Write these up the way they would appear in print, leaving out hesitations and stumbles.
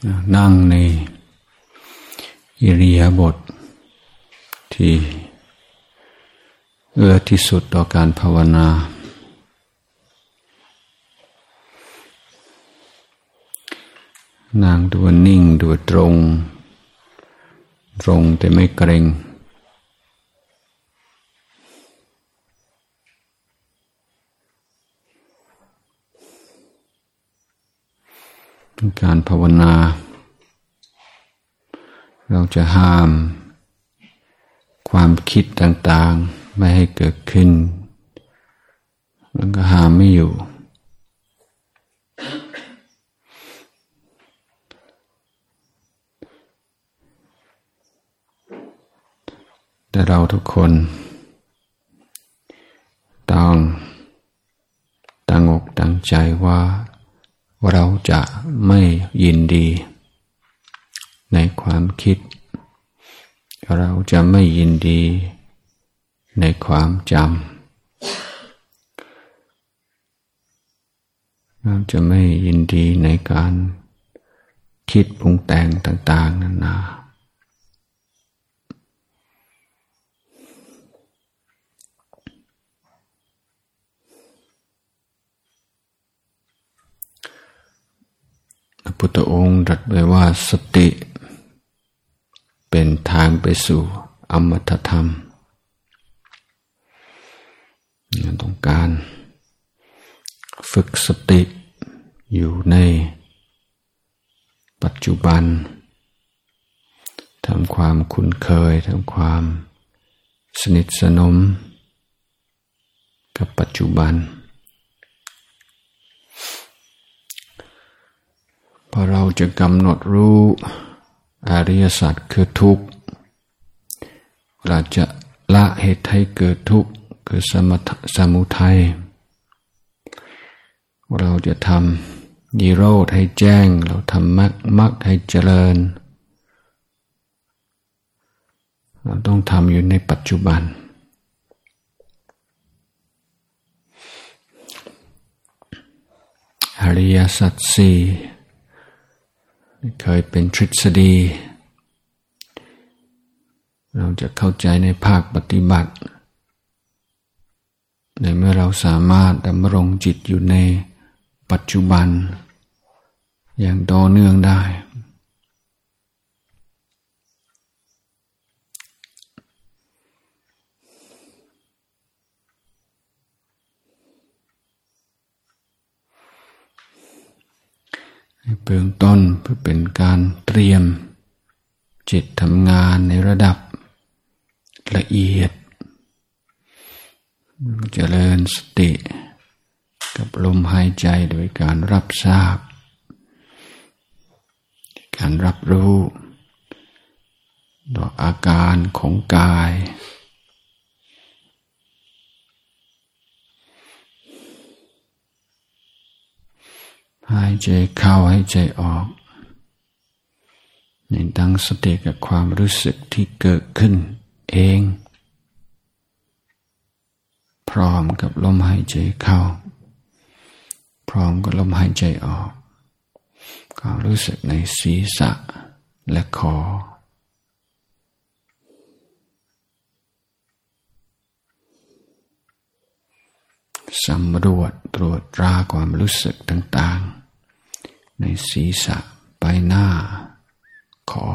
นั่งในอิริยาบถที่เอื้อที่สุดต่อการภาวนานั่งดูนิ่งดูตรงแต่ไม่เกร็งการภาวนาเราจะห้ามความคิดต่างๆไม่ให้เกิดขึ้นมันก็ห้ามไม่อยู่แต่เราทุกคนต้องตั้งอกตั้งใจว่าเราจะไม่ยินดีในความคิดเราจะไม่ยินดีในความจำเราจะไม่ยินดีในการคิดปรุงแต่งต่างๆนานาพระพุทธองค์ตรัสไว้ว่าสติเป็นทางไปสู่อมตะธรรมต้องการฝึกสติอยู่ในปัจจุบันทำความคุ้นเคยทำความสนิทสนมกับปัจจุบันพอเราจะกำหนดรู้อริยสัจคือทุกข์เราจะละเหตุให้เกิดทุกข์คือสมุทัยเราจะทำนิโรธให้แจ้งเราทำมรรคให้เจริญเราต้องทำอยู่ในปัจจุบันอริยสัจสี่เคยเป็นทฤษฎีเราจะเข้าใจในภาคปฏิบัติในเมื่อเราสามารถดำรงจิตอยู่ในปัจจุบันอย่างต่อเนื่องได้เบื้องต้นเพื่อเป็นการเตรียมจิตทำงานในระดับละเอียดเจริญสติกับลมหายใจโดยการรับทราบการรับรู้ต่ออาการของกายหายใจเข้าหายใจออกในตั้งสติกับความรู้สึกที่เกิดขึ้นเองพร้อมกับลมหายใจเข้าพร้อมกับลมหายใจออกความรู้สึกในศีรษะและคอสำรวจตรวจตราความรู้สึกต่างๆในศีรษะใบหน้าคอ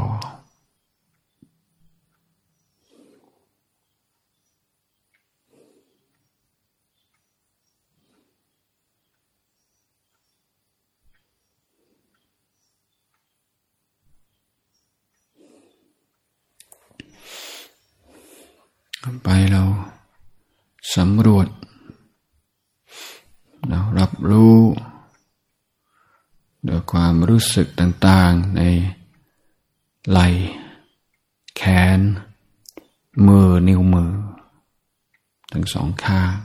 ไปเราสำรวจเรารับรู้ด้วยความรู้สึกต่างๆในไหล่แขนมือนิ้วมือทั้งสองข้าง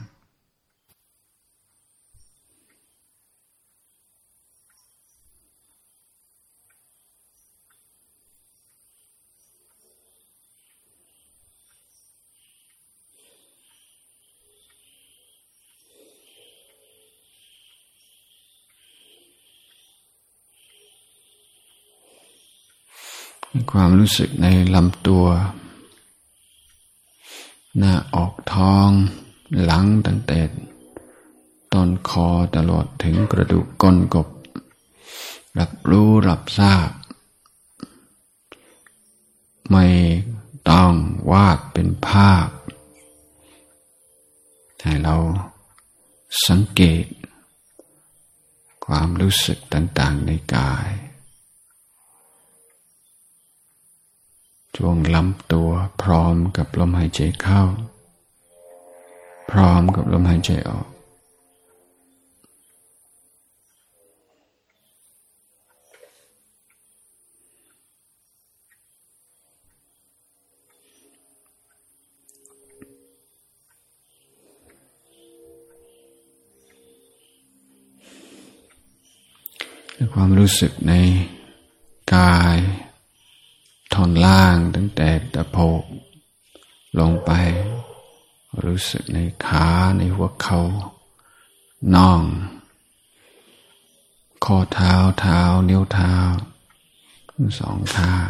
ความรู้สึกในลำตัวหน้าอกท้องหลังตั้งแต่ต้นคอตลอดถึงกระดูกก้นกบรับรู้รับทราบไม่ต้องวาดเป็นภาพให้เราสังเกตความรู้สึกต่างๆในกายช่วงลำตัวพร้อมกับลมหายใจเข้าพร้อมกับลมหายใจออกความรู้สึกในกายท่อนล่างตั้งแต่ตะโพกลงไปรู้สึกในขาในหัวเข่าน่องข้อเท้าเท้านิ้วเท้าทั้งสองข้าง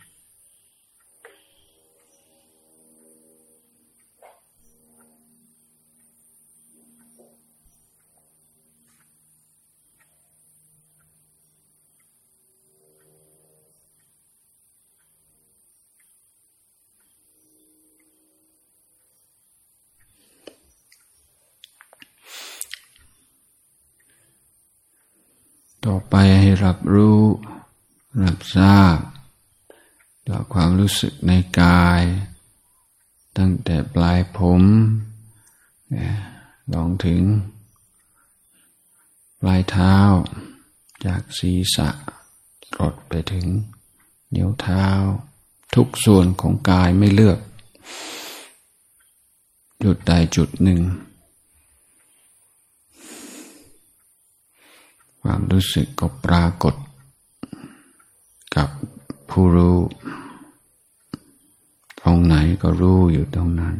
ต่อไปให้รับรู้รับทราบต่อความรู้สึกในกายตั้งแต่ปลายผมลงถึงปลายเท้าจากศีรษะลดไปถึงนิ้วเท้าทุกส่วนของกายไม่เลือกจุดใดจุดหนึ่งความรู้สึกก็ปรากฏกับผู้รู้ตรงไหนก็รู้อยู่ตรงนั้น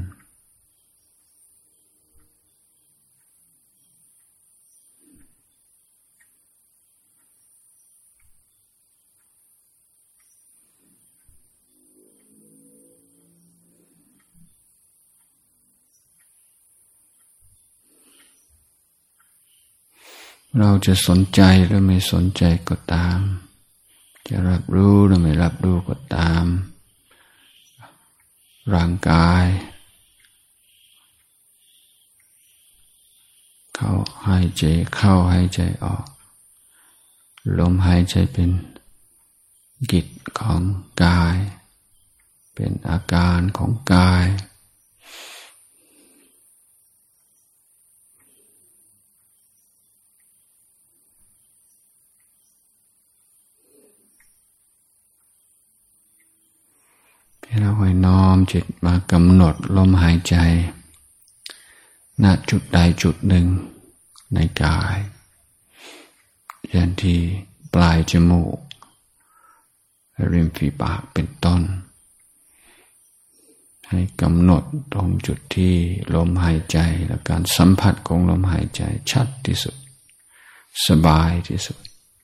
เราจะสนใจหรือไม่สนใจก็ตามจะรับรู้หรือไม่รับรู้ก็ตามร่างกายเข้าหายใจเข้าหายใจออกลมหายใจเป็นกิจของกายเป็นอาการของกายเราให้น้อมจิตมากำหนดลมหายใจณจุดใดจุดหนึ่งในกายเช่นที่ปลายจมูกริมฝีปากเป็นต้นให้กำหนดตรงจุดที่ลมหายใจและการสัมผัสของลมหายใจชัดที่สุดสบายที่สุด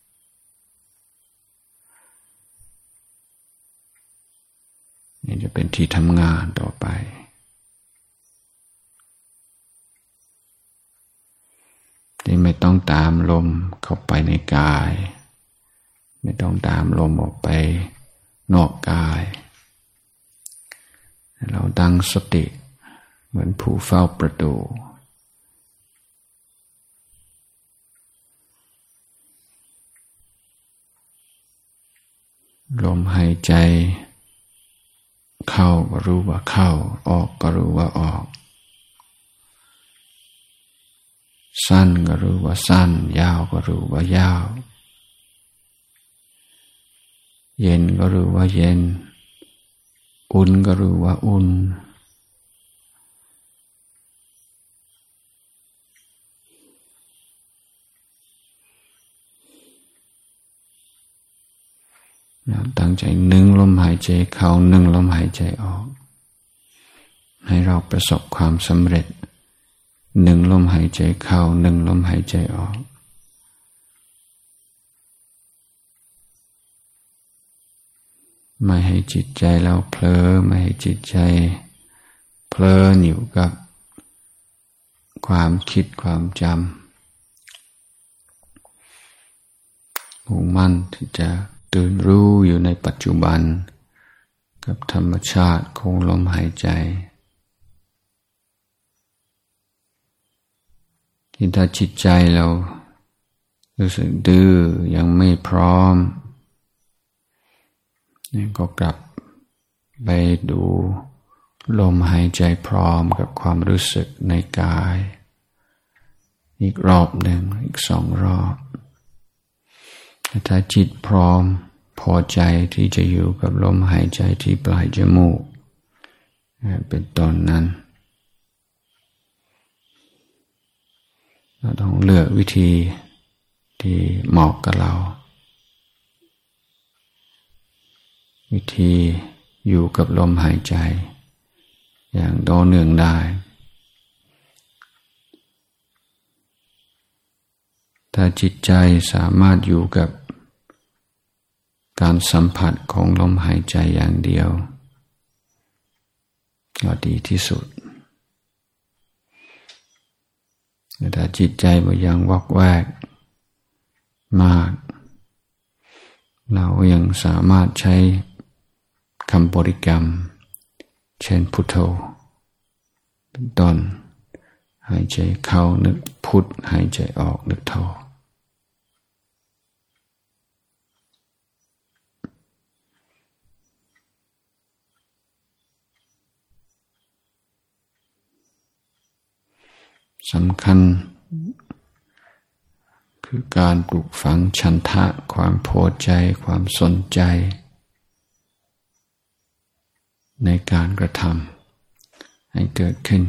นี่จะเป็นที่ทำงานต่อไปที่ไม่ต้องตามลมเข้าไปในกายไม่ต้องตามลมออกไปนอกกายเราตั้งสติเหมือนผู้เฝ้าประตูลมหายใจเข้าก็รู้ว่าเข้าออกก็รู้ว่าออกสั้นก็รู้ว่าสั้นยาวก็รู้ว่ายาวเย็นก็รู้ว่าเย็นอุ่นก็รู้ว่าอุ่นตั้งใจนึ่งลมหายใจเข้านึ่งลมหายใจออกให้เราประสบความสำเร็จนึ่งลมหายใจเข้านึ่งลมหายใจออกไม่ให้จิตใจเราเผลอไม่ให้จิตใจเพลินอยู่กับความคิดความจำมุ่งมั่นที่จะตื่นรู้อยู่ในปัจจุบันกับธรรมชาติของลมหายใจที่ถ้าจิตใจเรารู้สึกดื้อยังไม่พร้อมก็กลับไปดูลมหายใจพร้อมกับความรู้สึกในกายอีกรอบหนึ่งอีก2 รอบถ้าจิตพร้อมพอใจที่จะอยู่กับลมหายใจที่ปลายจมูกเป็นต้นนั้นเราต้องเลือกวิธีที่เหมาะกับเราวิธีอยู่กับลมหายใจอย่างต่อเนื่องได้ถ้าจิตใจสามารถอยู่กับการสัมผัสของลมหายใจอย่างเดียวก็ดีที่สุดแต่จิตใจมันยังวอกแวกมากเรายังสามารถใช้คำบริกรรมเช่นพุทโธเป็นต้นหายใจเข้านึกพุทหายใจออกนึกโธสำคัญคือการปลูกฝังฉันทะความพอใจความสนใจในการกระทำให้เกิดขึ้น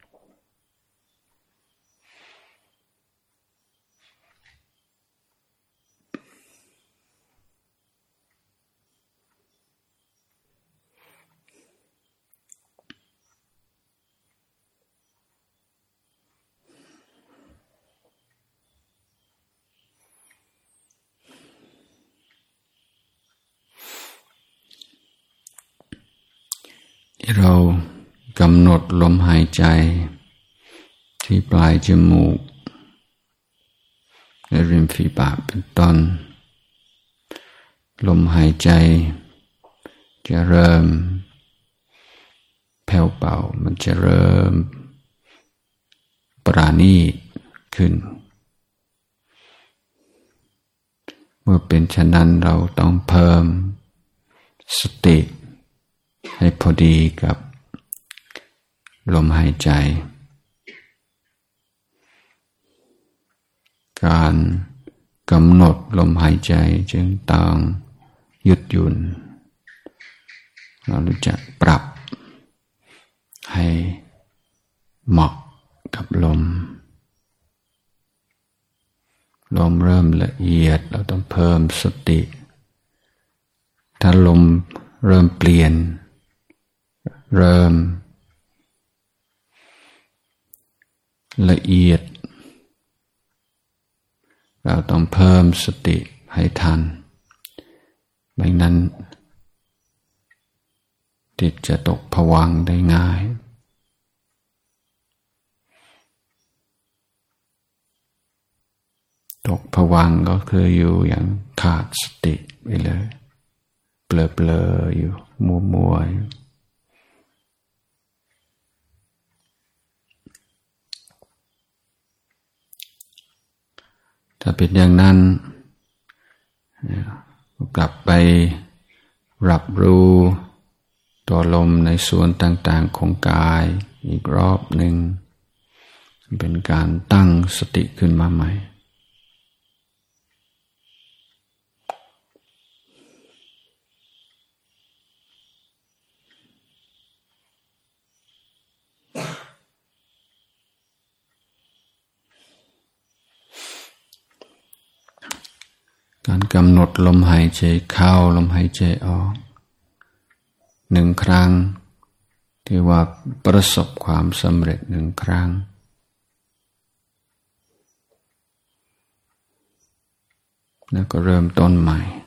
เรากำหนดลมหายใจที่ปลายจมูกและริมฝีปากเป็นต้นลมหายใจจะเริ่มแผ่วเบามันจะเริ่มปราณีตขึ้นเมื่อเป็นฉะนั้นเราต้องเพิ่มสติให้พอดีกับลมหายใจการกำหนดลมหายใจจึงต้องหยุดหยุ่นเรารู้จักปรับให้เหมาะกับลมเริ่มละเอียดเราต้องเพิ่มสติถ้าลมเริ่มเปลี่ยนเริ่มละเอียดเราต้องเพิ่มสติให้ทันไม่นั้นจิตจะตกภวังค์ได้ง่ายตกภวังค์ก็คืออยู่อย่างขาดสติไปเลยเบลอๆอยู่มัวๆถ้าเป็นอย่างนั้นกลับไปรับรู้ตัวลมในส่วนต่างๆของกายอีกรอบหนึ่งเป็นการตั้งสติขึ้นมาใหม่การกำหนดลมหายใจเข้าลมหายใจออก1 ครั้งที่ว่าประสบความสำเร็จ1 ครั้งแล้วก็เริ่มต้นใหม่